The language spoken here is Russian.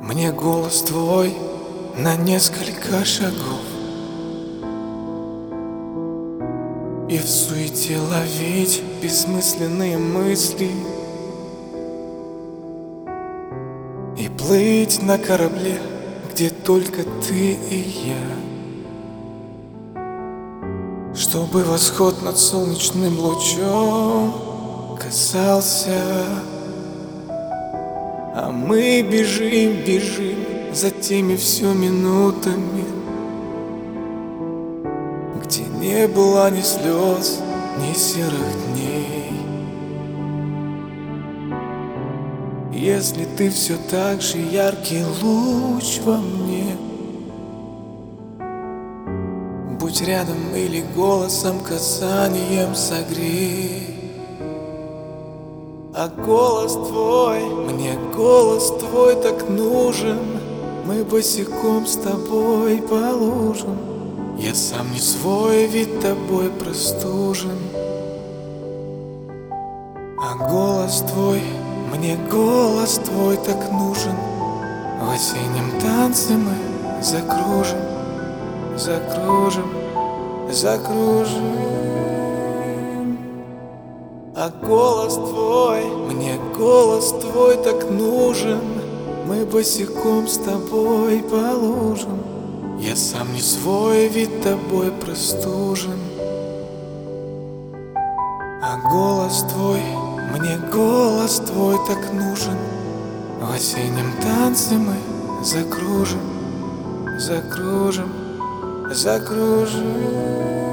Мне голос твой на несколько шагов, и в суете ловить бессмысленные мысли, и плыть на корабле, где только ты и я, чтобы восход над солнечным лучом касался. А мы бежим, бежим за теми все минутами, где не было ни слез, ни серых дней. Если ты все так же яркий луч во мне, будь рядом или голосом, касанием согрей. А голос твой, мне голос твой так нужен, мы босиком с тобой по лужам. Я сам не свой, ведь тобой простужен. А голос твой, мне голос твой так нужен, в осеннем танце мы закружим, закружим, закружим. А голос твой, мне голос твой так нужен, мы босиком с тобой по лужам. Я сам не свой, ведь тобой простужен. А голос твой, мне голос твой так нужен, в осеннем танце мы закружим, закружим, закружим.